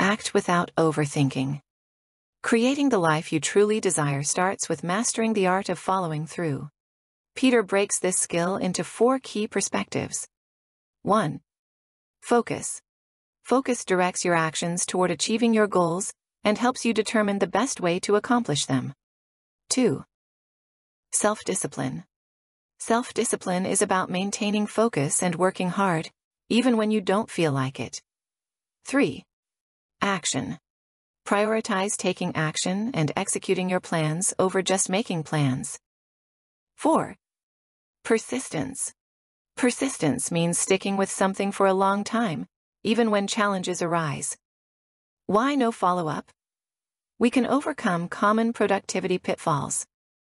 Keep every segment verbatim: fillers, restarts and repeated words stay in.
Act without overthinking. Creating the life you truly desire starts with mastering the art of following through. Peter breaks this skill into four key perspectives. one. Focus. Focus directs your actions toward achieving your goals and helps you determine the best way to accomplish them. two. Self-discipline. Self-discipline is about maintaining focus and working hard, even when you don't feel like it. three. Action. Prioritize taking action and executing your plans over just making plans. four. Persistence. Persistence means sticking with something for a long time, even when challenges arise. Why no follow-up? We can overcome common productivity pitfalls.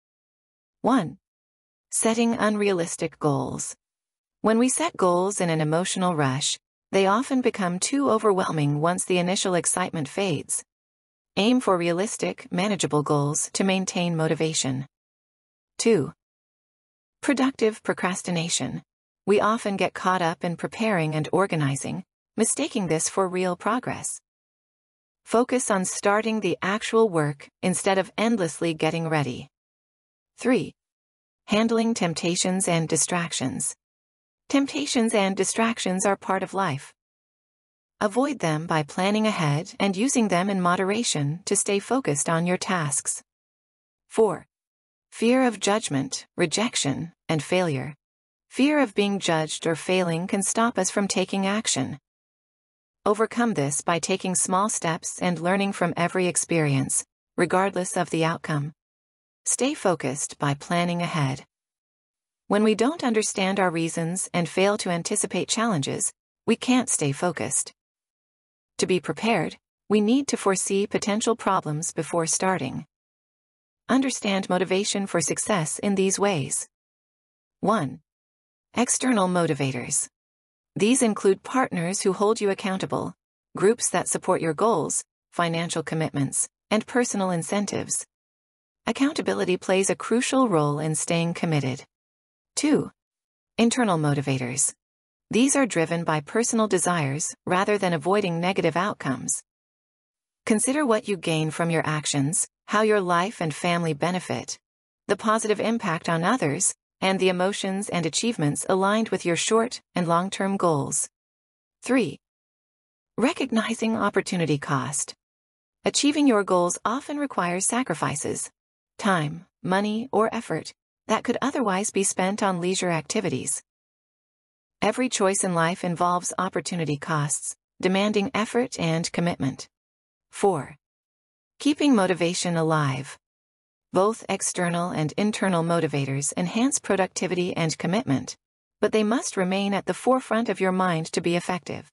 one. Setting unrealistic goals. When we set goals in an emotional rush, they often become too overwhelming once the initial excitement fades. Aim for realistic, manageable goals to maintain motivation. two. Productive procrastination. We often get caught up in preparing and organizing, mistaking this for real progress. Focus on starting the actual work instead of endlessly getting ready. three. Handling temptations and distractions. Temptations and distractions are part of life. Avoid them by planning ahead and using them in moderation to stay focused on your tasks. four. Fear of judgment, rejection, and failure. Fear of being judged or failing can stop us from taking action. Overcome this by taking small steps and learning from every experience, regardless of the outcome. Stay focused by planning ahead. When we don't understand our reasons and fail to anticipate challenges, we can't stay focused. To be prepared, we need to foresee potential problems before starting. Understand motivation for success in these ways. one. External motivators. These include partners who hold you accountable, groups that support your goals, financial commitments, and personal incentives. Accountability plays a crucial role in staying committed. two. Internal motivators. These are driven by personal desires rather than avoiding negative outcomes. Consider what you gain from your actions, how your life and family benefit, the positive impact on others, and the emotions and achievements aligned with your short and long-term goals. three. Recognizing opportunity cost. Achieving your goals often requires sacrifices, time, money, or effort that could otherwise be spent on leisure activities. Every choice in life involves opportunity costs, demanding effort and commitment. four. Keeping motivation alive. Both external and internal motivators enhance productivity and commitment, but they must remain at the forefront of your mind to be effective.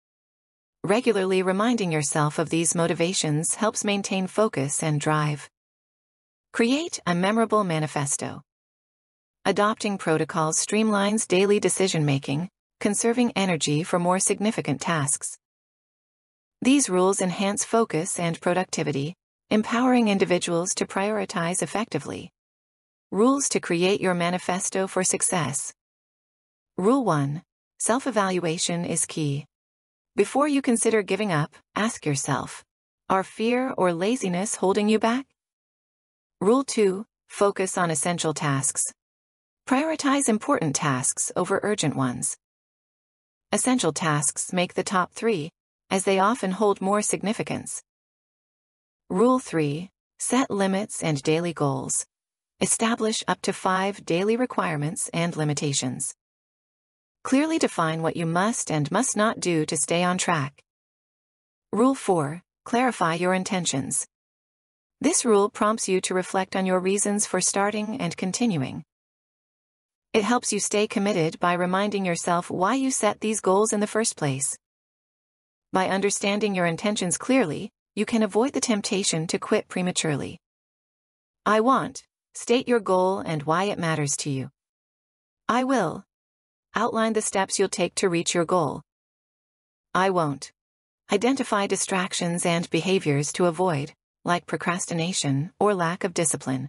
Regularly reminding yourself of these motivations helps maintain focus and drive. Create a memorable manifesto. Adopting protocols streamlines daily decision-making, conserving energy for more significant tasks. These rules enhance focus and productivity, empowering individuals to prioritize effectively. Rules to create your manifesto for success. Rule one. Self-evaluation is key. Before you consider giving up, ask yourself, are fear or laziness holding you back? Rule two. Focus on essential tasks. Prioritize important tasks over urgent ones. Essential tasks make the top three, as they often hold more significance. Rule three. Set limits and daily goals. Establish up to five daily requirements and limitations. Clearly define what you must and must not do to stay on track. Rule four. Clarify your intentions. This rule prompts you to reflect on your reasons for starting and continuing. It helps you stay committed by reminding yourself why you set these goals in the first place. By understanding your intentions clearly, you can avoid the temptation to quit prematurely. I want. State your goal and why it matters to you. I will. Outline the steps you'll take to reach your goal. I won't. Identify distractions and behaviors to avoid, like procrastination or lack of discipline.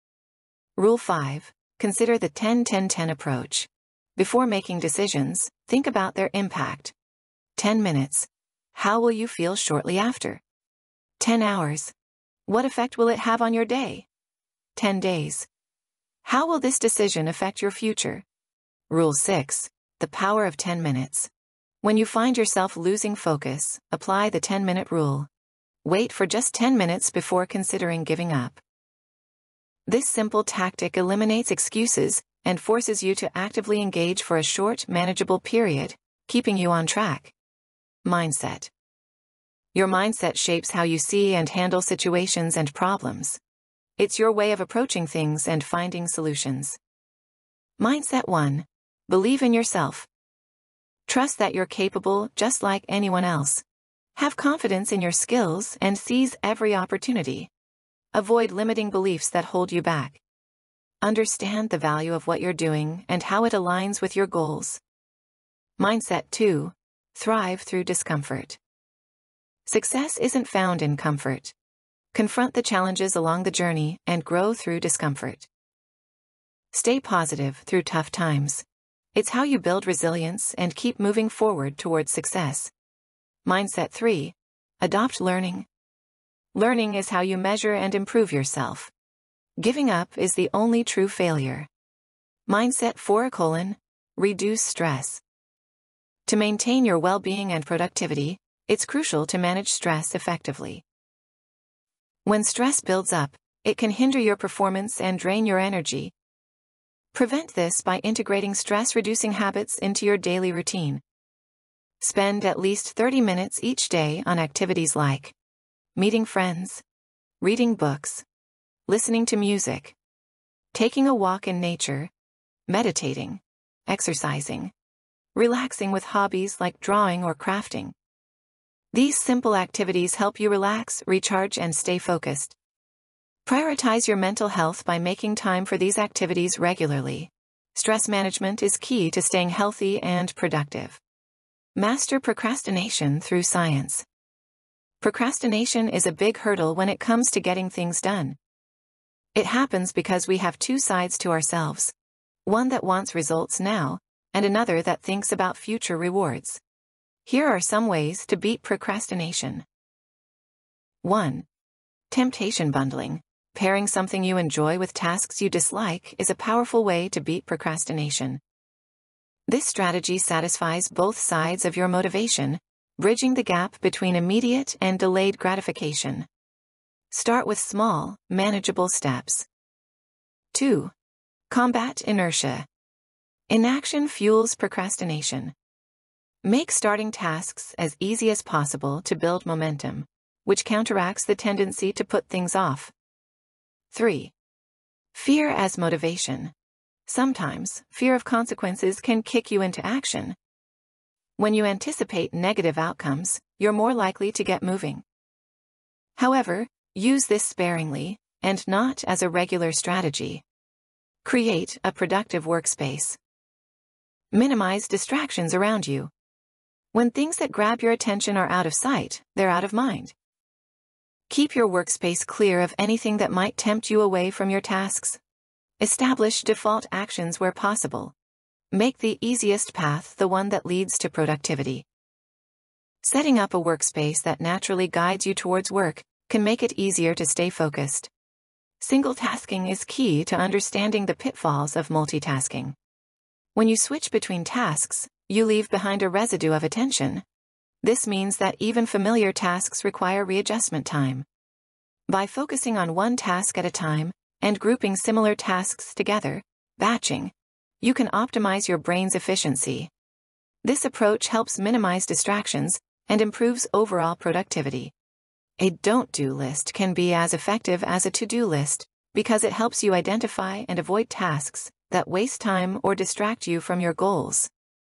Rule five. Consider the ten ten ten approach. Before making decisions, think about their impact. ten minutes. How will you feel shortly after? ten hours. What effect will it have on your day? ten days. How will this decision affect your future? Rule six. The power of ten minutes. When you find yourself losing focus, apply the ten-minute rule. Wait for just ten minutes before considering giving up. This simple tactic eliminates excuses and forces you to actively engage for a short, manageable period, keeping you on track. Mindset. Your mindset shapes how you see and handle situations and problems. It's your way of approaching things and finding solutions. Mindset one. Believe in yourself. Trust that you're capable just like anyone else. Have confidence in your skills and seize every opportunity. Avoid limiting beliefs that hold you back. Understand the value of what you're doing and how it aligns with your goals. Mindset two. Thrive through discomfort. Success isn't found in comfort. Confront the challenges along the journey and grow through discomfort. Stay positive through tough times. It's how you build resilience and keep moving forward towards success. Mindset three. Adopt learning. Learning is how you measure and improve yourself. Giving up is the only true failure. Mindset four. Colon. Reduce stress. To maintain your well-being and productivity, it's crucial to manage stress effectively. When stress builds up, it can hinder your performance and drain your energy. Prevent this by integrating stress-reducing habits into your daily routine. Spend at least thirty minutes each day on activities like meeting friends, reading books, listening to music, taking a walk in nature, meditating, exercising, relaxing with hobbies like drawing or crafting. These simple activities help you relax, recharge, and stay focused. Prioritize your mental health by making time for these activities regularly. Stress management is key to staying healthy and productive. Master procrastination through science. Procrastination is a big hurdle when it comes to getting things done. It happens because we have two sides to ourselves. One that wants results now, and another that thinks about future rewards. Here are some ways to beat procrastination. one. Temptation bundling. Pairing something you enjoy with tasks you dislike is a powerful way to beat procrastination. This strategy satisfies both sides of your motivation, bridging the gap between immediate and delayed gratification. Start with small, manageable steps. two. Combat inertia. Inaction fuels procrastination. Make starting tasks as easy as possible to build momentum, which counteracts the tendency to put things off. three. Fear as motivation. Sometimes, fear of consequences can kick you into action. When you anticipate negative outcomes, you're more likely to get moving. However, use this sparingly, and not as a regular strategy. Create a productive workspace. Minimize distractions around you. When things that grab your attention are out of sight, they're out of mind. Keep your workspace clear of anything that might tempt you away from your tasks. Establish default actions where possible. Make the easiest path the one that leads to productivity. Setting up a workspace that naturally guides you towards work can make it easier to stay focused. Single tasking is key to understanding the pitfalls of multitasking. When you switch between tasks, you leave behind a residue of attention. This means that even familiar tasks require readjustment time. By focusing on one task at a time and grouping similar tasks together, batching, you can optimize your brain's efficiency. This approach helps minimize distractions and improves overall productivity. A don't-do list can be as effective as a to-do list because it helps you identify and avoid tasks that waste time or distract you from your goals.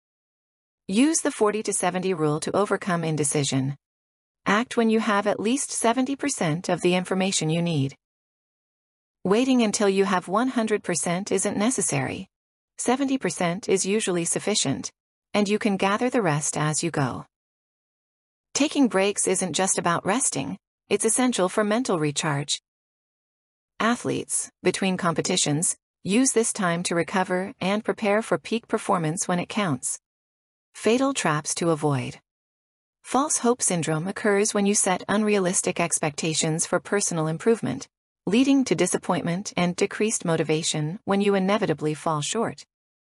Use the forty to seventy rule to overcome indecision. Act when you have at least seventy percent of the information you need. Waiting until you have one hundred percent isn't necessary. seventy percent is usually sufficient, and you can gather the rest as you go. Taking breaks isn't just about resting, it's essential for mental recharge. Athletes, between competitions, use this time to recover and prepare for peak performance when it counts. Fatal traps to avoid. False hope syndrome occurs when you set unrealistic expectations for personal improvement, leading to disappointment and decreased motivation when you inevitably fall short.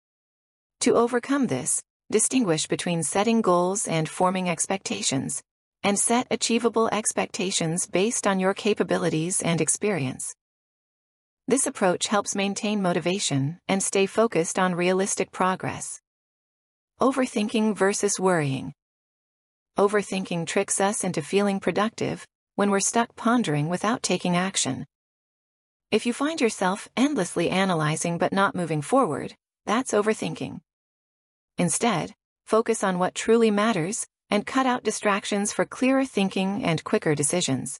To overcome this, distinguish between setting goals and forming expectations, and set achievable expectations based on your capabilities and experience. This approach helps maintain motivation and stay focused on realistic progress. Overthinking versus worrying. Overthinking tricks us into feeling productive when we're stuck pondering without taking action. If you find yourself endlessly analyzing but not moving forward, that's overthinking. Instead, focus on what truly matters and cut out distractions for clearer thinking and quicker decisions.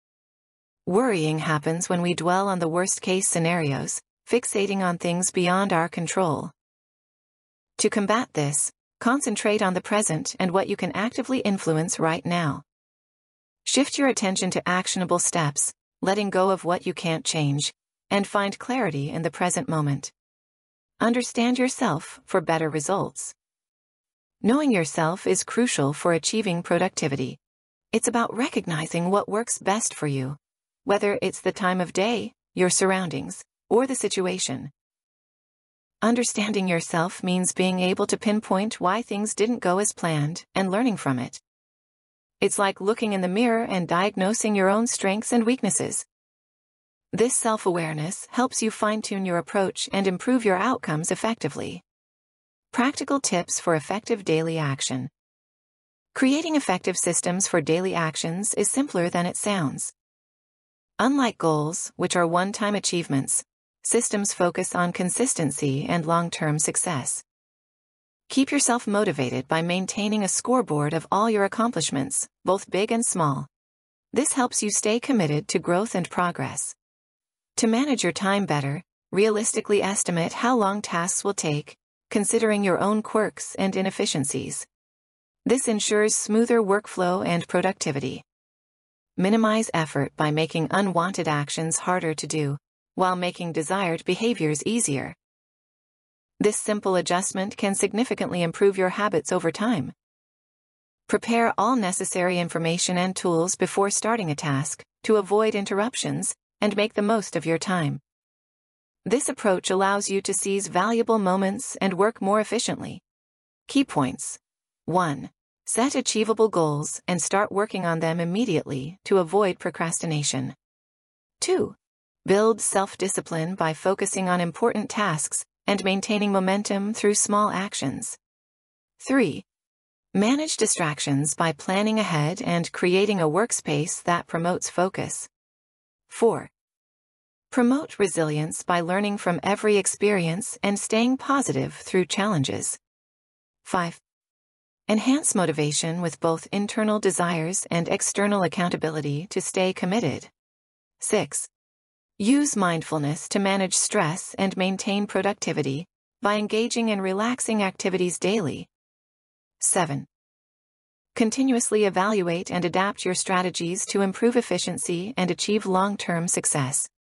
Worrying happens when we dwell on the worst-case scenarios, fixating on things beyond our control. To combat this, concentrate on the present and what you can actively influence right now. Shift your attention to actionable steps, letting go of what you can't change, and find clarity in the present moment. Understand yourself for better results. Knowing yourself is crucial for achieving productivity. It's about recognizing what works best for you, whether it's the time of day, your surroundings, or the situation. Understanding yourself means being able to pinpoint why things didn't go as planned and learning from it. It's like looking in the mirror and diagnosing your own strengths and weaknesses. This self-awareness helps you fine-tune your approach and improve your outcomes effectively. Practical tips for effective daily action. Creating effective systems for daily actions is simpler than it sounds. Unlike goals, which are one-time achievements, systems focus on consistency and long-term success. Keep yourself motivated by maintaining a scoreboard of all your accomplishments, both big and small. This helps you stay committed to growth and progress. To manage your time better, realistically estimate how long tasks will take, considering your own quirks and inefficiencies. This ensures smoother workflow and productivity. Minimize effort by making unwanted actions harder to do, while making desired behaviors easier. This simple adjustment can significantly improve your habits over time. Prepare all necessary information and tools before starting a task to avoid interruptions and make the most of your time. This approach allows you to seize valuable moments and work more efficiently. Key points. one. Set achievable goals and start working on them immediately to avoid procrastination. two. Build self-discipline by focusing on important tasks and maintaining momentum through small actions. three. Manage distractions by planning ahead and creating a workspace that promotes focus. four. Promote resilience by learning from every experience and staying positive through challenges. five. Enhance motivation with both internal desires and external accountability to stay committed. six. Use mindfulness to manage stress and maintain productivity by engaging in relaxing activities daily. seven. Continuously evaluate and adapt your strategies to improve efficiency and achieve long-term success.